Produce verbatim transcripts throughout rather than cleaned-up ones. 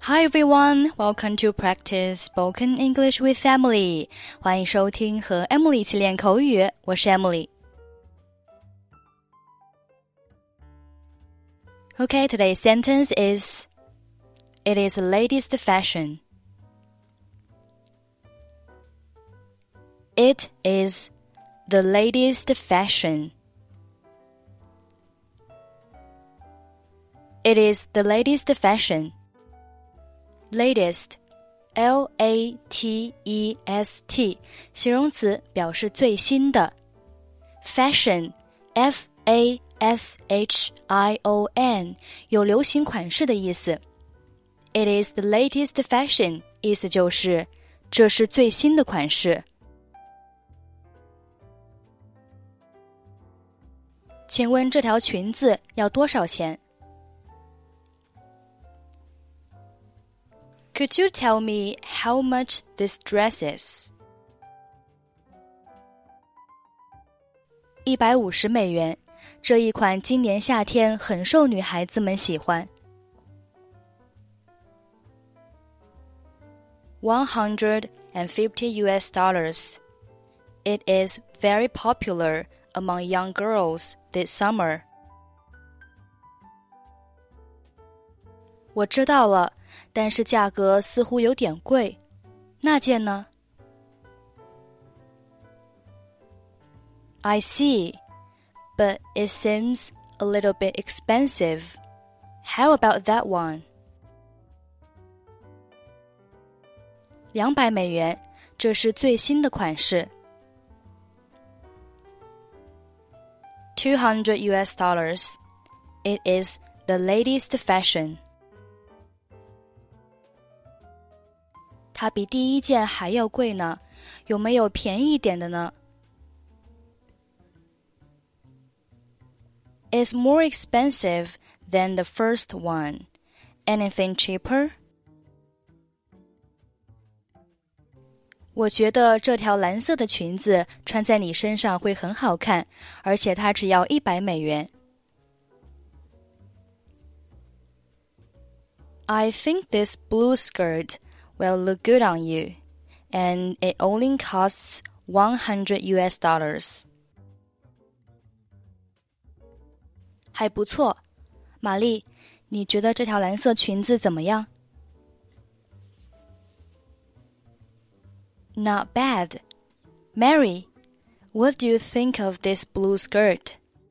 Hi everyone, welcome to practice spoken English with Emily. 欢迎收听和 Emily 一起练口语，我是 Emily. Okay, today's sentence is It is the latest fashion. It is the latest fashion. It is the latest fashion.Latest, L A T E S T, 形容词表示最新的。Fashion, F A S H I O N, 有流行款式的意思。It is the latest fashion, 意思就是这是最新的款式。请问这条裙子要多少钱？Could you tell me how much this dress is? 一百五十美元，这一款今年夏天很受女孩子们喜欢。one hundred fifty U S dollars. It is very popular among young girls this summer. 我知道了。但是价格似乎有点贵，那件呢 I see, but it seems a little bit expensive. How about that one? 两百美元，这是最新的款式。two hundred U S dollars. It is the latest fashion.它比第一件还要贵呢，有没有便宜一点的呢 It's more expensive than the first one. Anything cheaper? 我觉得这条蓝色的裙子穿在你身上会很好看，而且它只要一百美元。I think this blue skirt...will look good on you, and it only costs one hundred U S dollars. 还不错，玛丽，你觉得这条蓝色裙子怎么样 ？Not bad. Mary, what do you think of this blue skirt?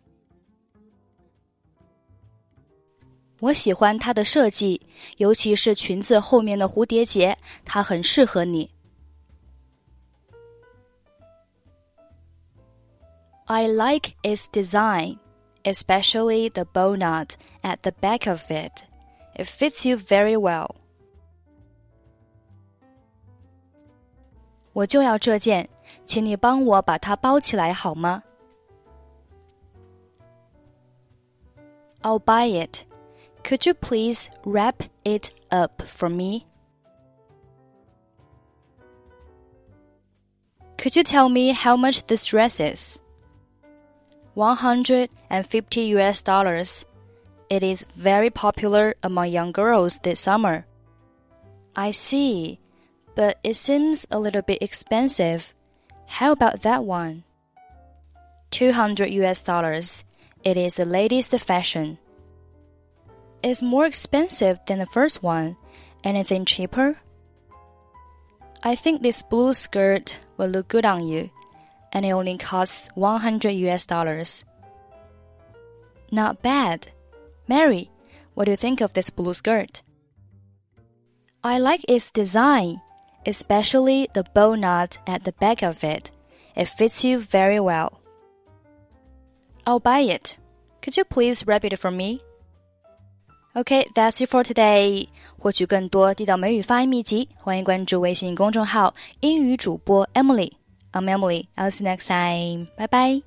我喜欢它的设计，尤其是裙子后面的蝴蝶结，它很适合你。I like its design, especially the bow knot at the back of it. It fits you very well. 我就要这件，请你帮我把它包起来好吗 ？I'll buy it.Could you please wrap it up for me? Could you tell me how much this dress is? one hundred fifty U S dollars. It is very popular among young girls this summer. I see, but it seems a little bit expensive. How about that one? two hundred U S dollars. It is the latest fashion.It's more expensive than the first one. Anything cheaper? I think this blue skirt will look good on you, and it only costs one hundred U S dollars. Not bad. Mary, what do you think of this blue skirt? I like its design, especially the bow knot at the back of it. It fits you very well. I'll buy it. Could you please wrap it for me?Okay, that's it for today. 获取更多地道美语发音秘籍，欢迎关注微信公众号英语主播 Emily. I'm Emily. I'll see you next time. Bye bye.